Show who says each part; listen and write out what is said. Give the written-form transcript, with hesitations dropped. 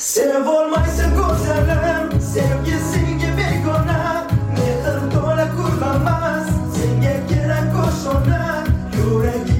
Speaker 1: Sevib olmaysan go'zalim, sevgisiga begona, mehr to'la kurmamas, senga kerak ko'shona, yuragi